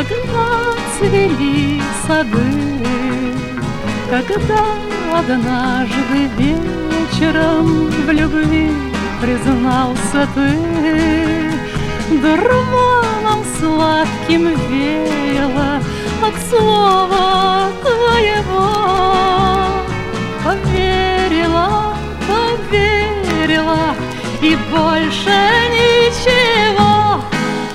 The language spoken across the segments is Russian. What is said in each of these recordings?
когда цвели сады, когда однажды вечером в любви признался ты, дурманом сладким веяло от слова твоего. Поверила, поверила, и больше ничего.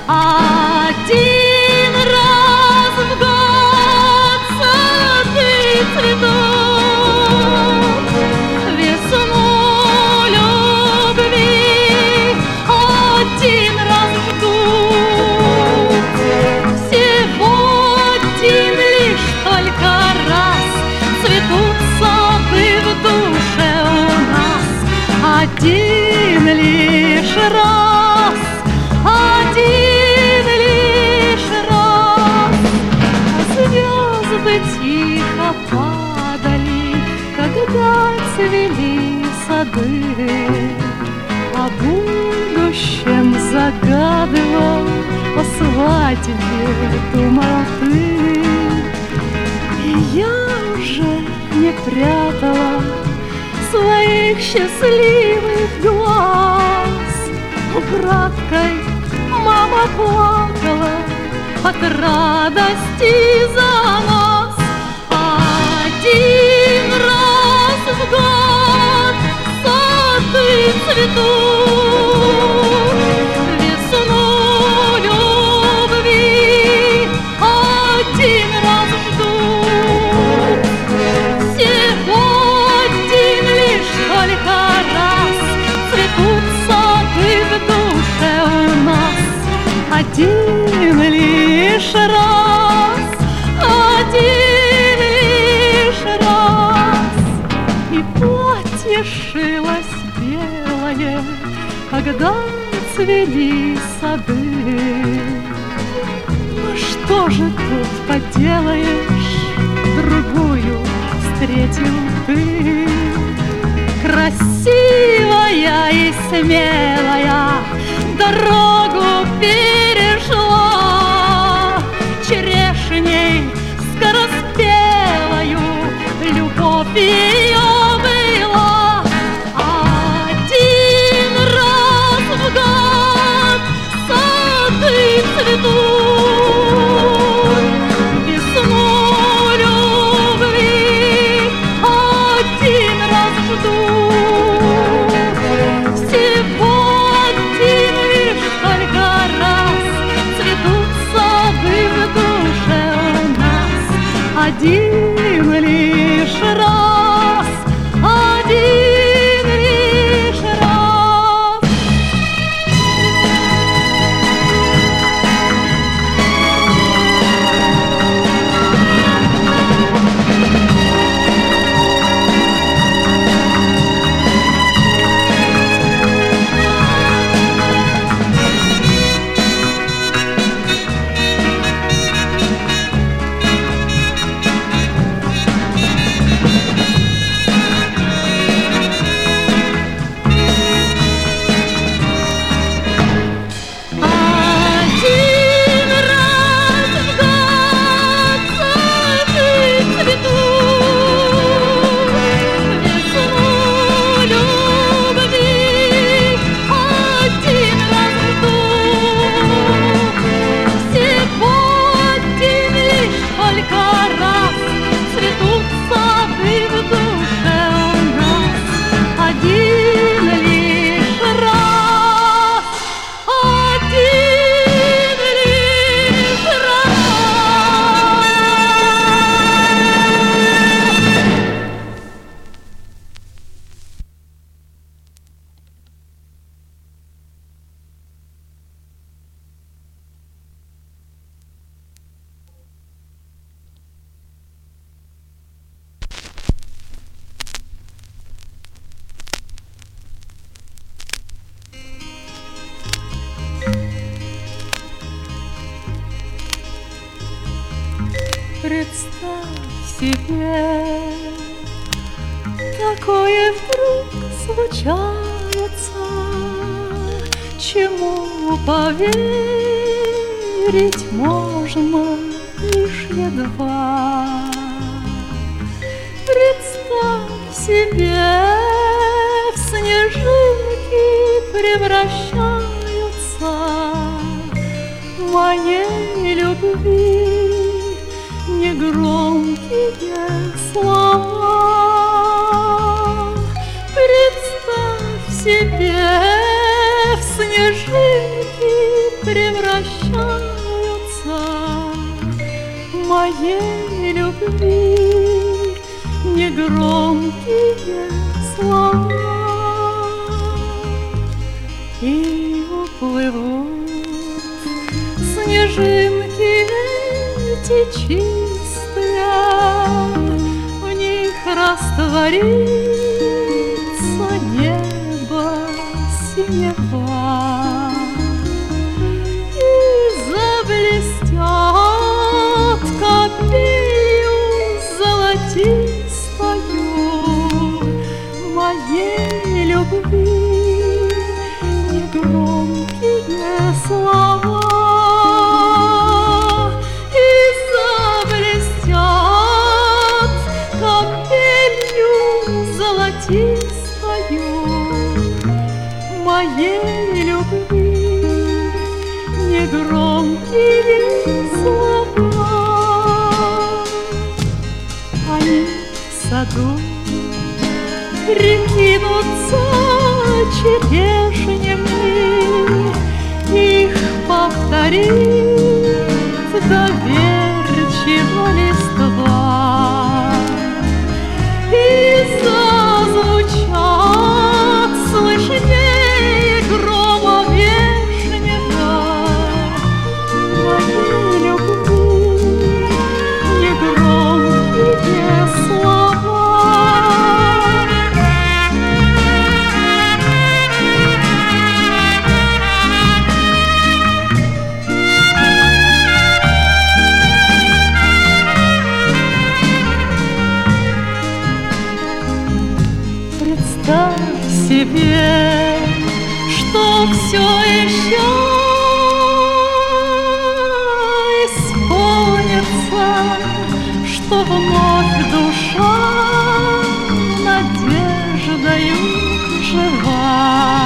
Один раз в год сады цветут, весну любви один раз ждут. Всего один лишь только раз цветут сады в душе у нас. Один лишь раз, один лишь раз. Звезды тихо падали, когда цвели сады. О будущем загадывал, о свадьбе думал ты. И я уже не прятала своих счастливых глаз. Украдкой мама плакала от радости за нас. Один раз в год сады цветут, весну любви один раз ждут. Всего один лишь только раз цветут сады в душе у нас. Один лишь раз, один лишь раз. И платье шилось белое, когда цвели сады. Ну что же тут поделаешь, другую встретил ты. Красивая и смелая дорогу перешла, черешней скороспелою любовь ее была. Один раз в год сады цветут, весну любви один раз ждут. Всего один лишь только раз цветут сады в душе у нас. Один лишь раз, один лишь раз. Представь себе, такое вдруг случается, чему поверить верить можно лишь едва. Представь себе, в снежинки превращаются моей любви негромкие слова. Представь себе, в снежинки превращаются моей любви негромкие слова. И уплывут снежинки эти чистые, в них растворится небо синего, и заблестят капелью золотистою моей любви негромкие слова. И заблестят капелью золотистою моей любви негромкие слова. Они в саду прикинутся черешнями, их повторит доверчиво листва, и зазвучат слышнее грома вешнего моей любви негромкие слова. Представь себе, что все еще исполнится, что вновь душа надеждою жива,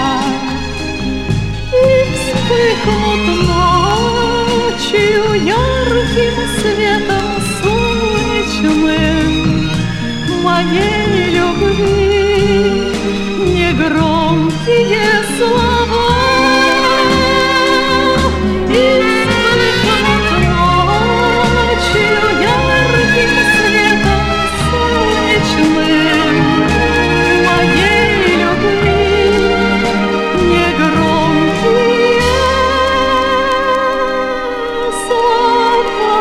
и вспыхнут ночью ярким светом солнечным моей любви негромкие слова. И вспыхнут ночью ярким светом солнечным моей любви негромкие слова.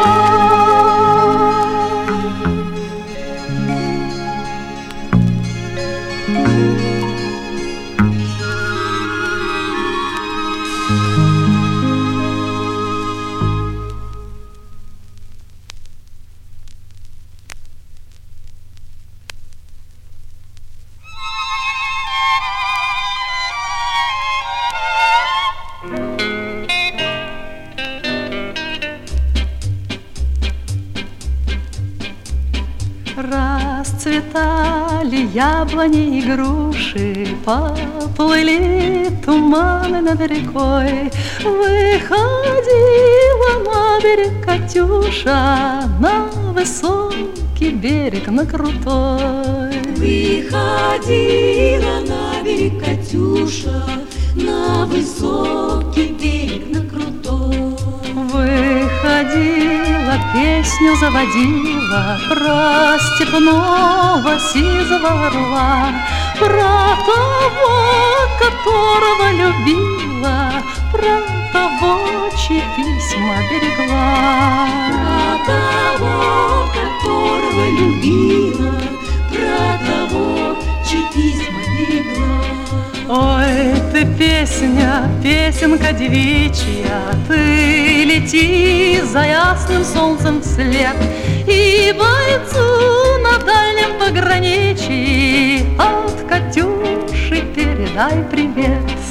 Расцветали яблони и груши, поплыли туманы над рекой. Выходила на берег Катюша, на высокий берег, на крутой. Выходила на берег Катюша, на высокий берег, на крутой. Выходила, песню заводила про степного сизого орла, про того, которого любила, про того, чьи письма берегла. Про того, которого любила, про того, чьи письма берегла. Ой, ты песня, песенка девичья, ты лети за ясным солнцем вслед, и бойцу на дальнем пограничье от Катюши передай привет.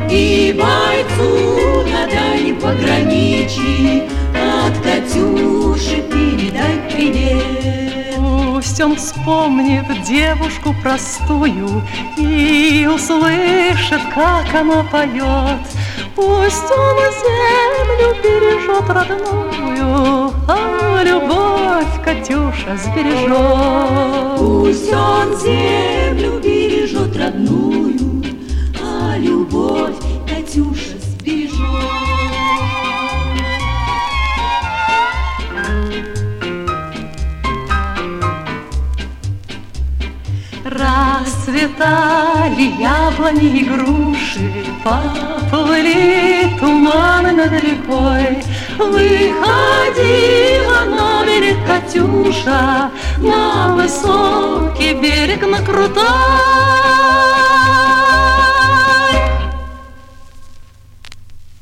И бойцу на дальнем пограничье от Катюши передать привет. Пусть он вспомнит девушку простую и услышит, как она поет. Пусть он землю бережет родную, а любовь Катюша сбережет. Пусть он землю бережет родную, а любовь Катюша сбережет. Расцветали яблони и груши, поплыли туманы над рекой. Выходила на берег Катюша, на высокий берег, на крутой.